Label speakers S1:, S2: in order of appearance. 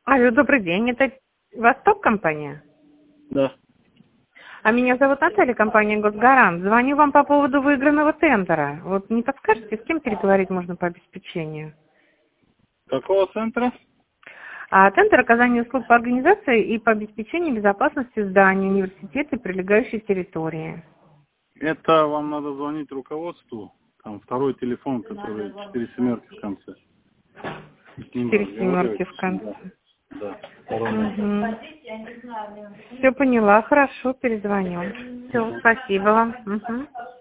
S1: Алло, добрый день. Это Восток компания?
S2: Да.
S1: А меня зовут Наталья, компания «Госгарант». Звоню вам по поводу выигранного тендера. Вот не подскажете, с кем переговорить можно по обеспечению?
S2: Какого центра?
S1: Тендер оказания услуг по организации и по обеспечению безопасности зданий, университета и прилегающей территории.
S2: Это вам надо звонить руководству. Там второй телефон, который 4 семерки в конце. С ним
S1: 4
S2: разговаривать.
S1: семерки в конце.
S2: Да. Второй номер.
S1: Все поняла, хорошо, перезвоню. Все, спасибо вам. Мгм.